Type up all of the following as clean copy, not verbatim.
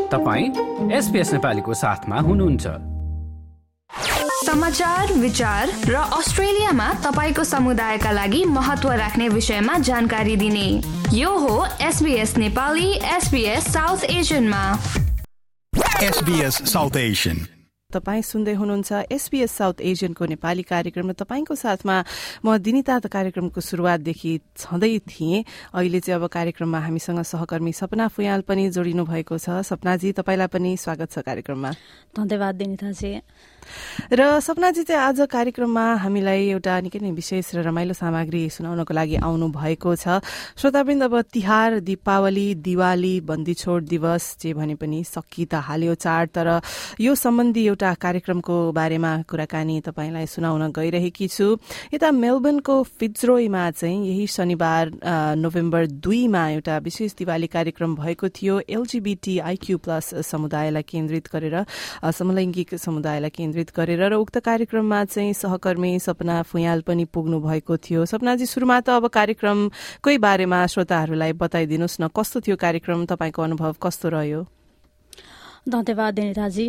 तपाईं SBS नेपालीको साथमा हुनुहुन्छ। समाचार, विचार र अस्ट्रेलियामा तपाईको समुदायका लागि महत्व राख्ने विषयमा जानकारी दिने यो हो SBS नेपाली SBS साउथ एशियनमा। SBS साउथ एशियन तपाईं सुन्दै हुनुहुन्छ SBS साउथ एशियनको नेपाली कार्यक्रम र तपाईंको साथमा म दिनिता कार्यक्रमको सुरुवातदेखि छँदै थिएँ। अहिले चाहिँ अब कार्यक्रममा हामीसँग सहकर्मी सपना फुयाल पनि जोडिनु भएको छ। सपनाजी, तपाईलाई पनि स्वागत छ कार्यक्रममा। धन्यवाद दिनिताजी। र सपनाजी चाहिँ आज कार्यक्रममा हामीलाई एउटा निकै नै विशेष र रमाइलो सामग्री सुनाउनको लागि आउनु भएको छ। श्रोतावृन्द, अब तिहार, दीपावली, दिवाली, बन्दी छोड दिवस जे भने पनि सकि त हाल्यो चाड, तर यो सम्बन्धी एउटा कार्यक्रमको बारेमा कुराकानी तपाईलाई सुनाउन गइरहेकी छु। यता मेलबर्नको फिट्जरोयमा चाहिँ यही शनिबार नोभेम्बर 2 मा एउटा विशेष दिवाली कार्यक्रम भएको थियो। LGBTIQ+ समुदायलाई केन्द्रित गरेर, समलैङ्गिक समुदायलाई केन्द्रित गरेर, र उक्त कार्यक्रममा चाहिँ सहकर्मी सपना फुयाल पनि पुग्नु भएको थियो। सपनाजी, सुरुमा त अब कार्यक्रमकै बारेमा श्रोताहरूलाई बताइदिनुहोस् न, कस्तो थियो कार्यक्रम, तपाईँको अनुभव कस्तो रह्यो? धन्यवाद दिनिताजी।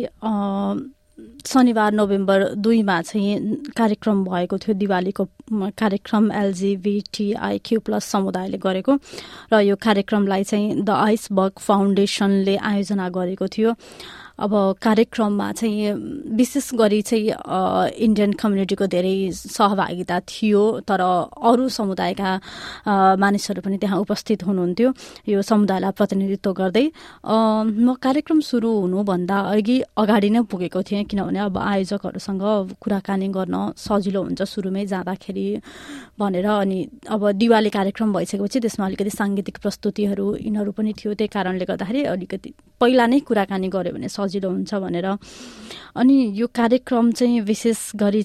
शनिबार नोभेम्बर 2 मा चाहिँ कार्यक्रम भएको थियो, दिवालीको कार्यक्रम LGBTIQ+ समुदायले गरेको, र यो कार्यक्रमलाई चाहिँ द आइसबर्ग फाउन्डेसनले आयोजना गरेको थियो। अब कार्यक्रममा चाहिँ विशेष गरी चाहिँ इन्डियन कम्युनिटीको धेरै सहभागिता थियो, तर अरू समुदायका मानिसहरू पनि त्यहाँ उपस्थित हुनुहुन्थ्यो यो समुदायलाई प्रतिनिधित्व गर्दै। म कार्यक्रम सुरु हुनुभन्दा अगाडि नै पुगेको थिएँ, किनभने अब आयोजकहरूसँग कुराकानी गर्न सजिलो हुन्छ सुरुमै जाँदाखेरि भनेर। अनि अब दिवाली कार्यक्रम भइसकेपछि त्यसमा अलिकति साङ्गीतिक प्रस्तुतिहरू यिनीहरू पनि थियो, त्यही कारणले गर्दाखेरि अलिकति पहिला नै कुराकानी गर्यो भने सजिलो हुन्छ भनेर। अनि यो कार्यक्रम चाहिँ विशेष गरी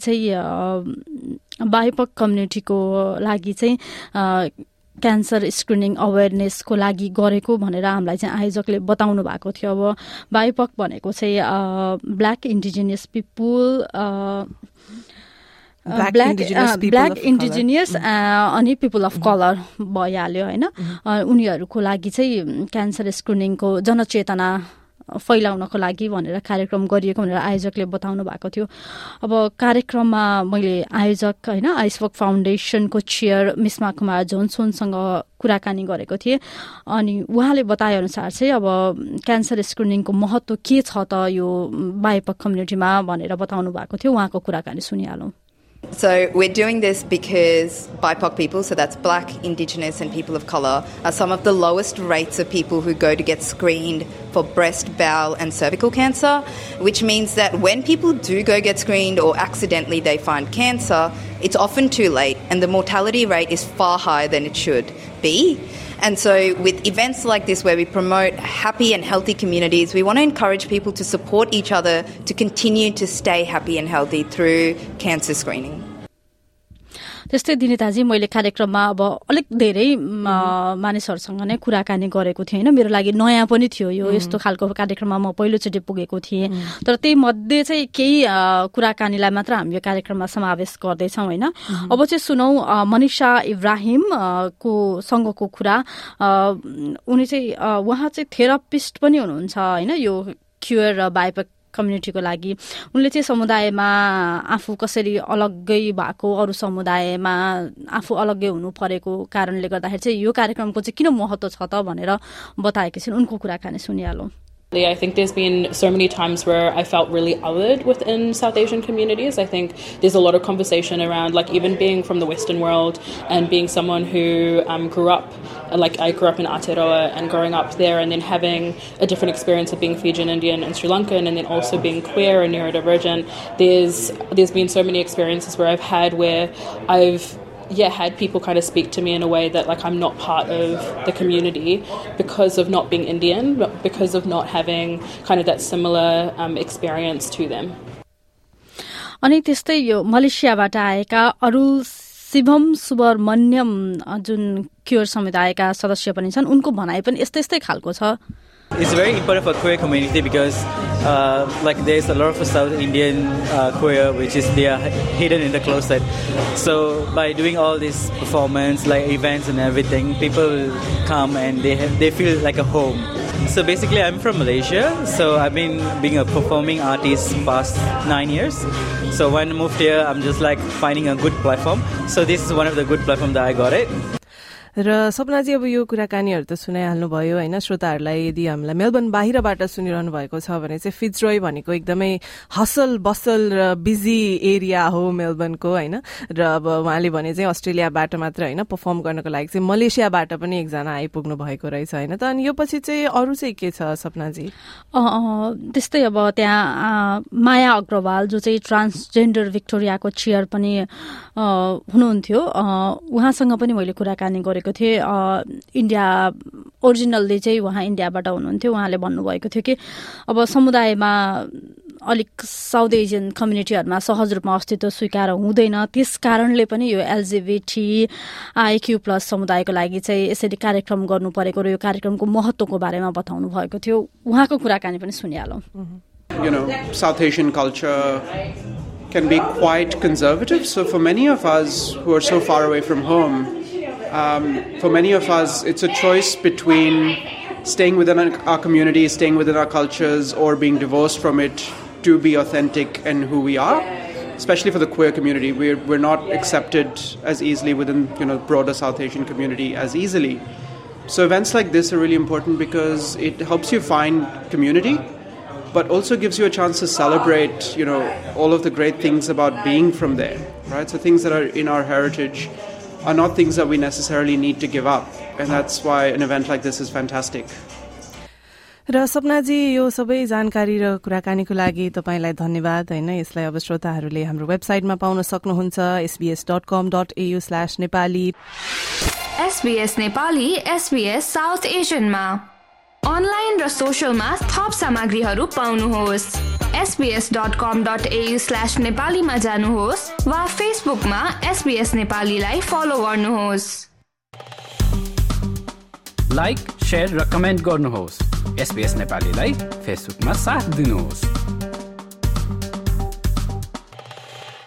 चाहिँ बाइपक कम्युनिटीको लागि चाहिँ क्यान्सर स्क्रिनिङ अवेरनेसको लागि गरेको भनेर हामीलाई चाहिँ आयोजकले बताउनु भएको थियो। अब बाइपक भनेको चाहिँ black indigenous people, black indigenous अनि पिपुल अफ कलर भइहाल्यो होइन। उनीहरूको लागि चाहिँ क्यान्सर स्क्रिनिङको जनचेतना फैलाउनको लागि भनेर कार्यक्रम गरिएको भनेर आयोजकले बताउनु भएको थियो। अब कार्यक्रममा मैले आयोजक होइन आइसबर्ग फाउन्डेसनको चेयर मिस्मा कुमार जोन्सनसँग कुराकानी गरेको थिएँ। अनि उहाँले बताएअनुसार चाहिँ अब क्यान्सर स्क्रिनिङको महत्त्व के छ त यो बाइपक कम्युनिटीमा भनेर बताउनु भएको थियो। उहाँको कुराकानी सुनिहालौँ। So we're doing this because BIPOC people, so that's Black, Indigenous and people of colour, are some of the lowest rates of people who go to get screened for breast, bowel and cervical cancer, which means that when people do go get screened or accidentally they find cancer, it's often too late and the mortality rate is far higher than it should be. And so with events like this where we promote happy and healthy communities, we want to encourage people to support each other to continue to stay happy and healthy through cancer screening. त्यस्तै दिनिताजी, मैले कार्यक्रममा अब अलिक धेरै मानिसहरूसँग नै कुराकानी गरेको थिएँ होइन। मेरो लागि नयाँ पनि थियो यो, यस्तो खालको कार्यक्रममा म पहिलोचोटि पुगेको थिएँ। तर त्यही मध्ये चाहिँ केही कुराकानीलाई मात्र हामी यो कार्यक्रममा समावेश गर्दैछौँ होइन। अब चाहिँ सुनौ मनिषा इब्राहिम को सँगको कुरा। उनी चाहिँ उहाँ चाहिँ थेरापिस्ट पनि हुनुहुन्छ होइन, यो क्युर र बाइपक कम्युनिटीको लागि। उनले चाहिँ समुदायमा आफू कसरी अलग्गै भएको, अरू समुदायमा आफू अलग्गै हुनु परेको कारणले गर्दाखेरि चाहिँ यो कार्यक्रमको चाहिँ किन महत्त्व छ त भनेर बताएकी छिन्। उनको कुराकानी सुनिहालौँ। I think there's been so many times where I felt really othered within South Asian communities. I think there's a lot of conversation around, like, even being from the Western world and being someone who grew up, like I grew up in Aotearoa, and growing up there and then having a different experience of being Fijian Indian and Sri Lankan and then also being queer and neurodivergent. There's been so many experiences where I've had where I've had people kind of speak to me in a way that like I'm not part of the community because of not being Indian, but because of not having kind of that similar experience to them. अनि त्यस्तै यो मलेसियाबाट आएका अरुल शिवम सुब्रमण्यम जुन cure समुदायका सदस्य पनि छन्, उनको भनाइ पनि यस्तै खालको छ। It's very important for queer community because like there's a lot of South Indian queer which is they are hidden in the closet. So by doing all this performance like events and everything, people will come and they feel like a home. So basically, I'm from Malaysia. So I've been being a performing artist past 9 years. So when I moved here, I'm just like finding a good platform. So this is one of the good platform that I got it. र सपनाजी अब यो कुराकानीहरू त सुनाइहाल्नु भयो होइन श्रोताहरूलाई यदि हामीलाई मेलबर्न बाहिरबाट सुनिरहनु भएको छ भने चाहिँ फिट्जरोय भनेको एकदमै हसल बसल र बिजी एरिया हो मेलबर्नको होइन र अब उहाँले भने चाहिँ अस्ट्रेलियाबाट मात्र होइन परफर्म गर्नको लागि चाहिँ मलेसियाबाट पनि एकजना आइपुग्नु भएको रहेछ होइन त अनि यो पछि चाहिँ अरू चाहिँ के छ सपनाजी त्यस्तै अब त्यहाँ माया अग्रवाल जो चाहिँ ट्रान्सजेन्डर भिक्टोरियाको चेयर पनि हुनुहुन्थ्यो उहाँसँग पनि मैले कुराकानी गरेको थिएँ इन्डिया ओरिजिनल्ली चाहिँ उहाँ इन्डियाबाट हुनुहुन्थ्यो उहाँले भन्नुभएको थियो कि अब समुदायमा अलिक साउथ एसियन कम्युनिटीहरूमा सहज रूपमा अस्तित्व स्वीकार हुँदैन त्यस कारणले पनि यो LGBTIQ+ समुदायको लागि चाहिँ यसरी कार्यक्रम गर्नु परेको र यो कार्यक्रमको महत्त्वको बारेमा बताउनु भएको थियो उहाँको कुराकानी पनि सुनिहालौँ South Asian culture can be quite conservative. So for many of us who are so far away from home, for many of us, it's a choice between staying within our community, staying within our cultures, or being divorced from it to be authentic and who we are. Especially for the queer community, we're not accepted as easily within broader South Asian community as easily. So events like this are really important because it helps you find community, but also gives you a chance to celebrate, all of the great things about being from there, right? So things that are in our heritage are not things that we necessarily need to give up, and that's why an event like this is fantastic. र सपनाजी यो सबै जानकारी र कुराकानीको लागि तपाईलाई धन्यवाद हैन यसलाई अब श्रोताहरूले हाम्रो वेबसाइटमा पाउन सक्नुहुन्छ sbs.com.au/nepali SBS Nepali SBS south एशियनमा अनलाइन र सोशलमा थप सामग्रीहरू पाउनुहोस् sbs.com.au/nepali मा जानुहोस् वा फेसबुकमा SBS नेपालीलाई फलो गर्नुहोस् लाइक शेयर र कमेन्ट गर्नुहोस् SBS नेपालीलाई फेसबुकमा साथ दिनुहोस्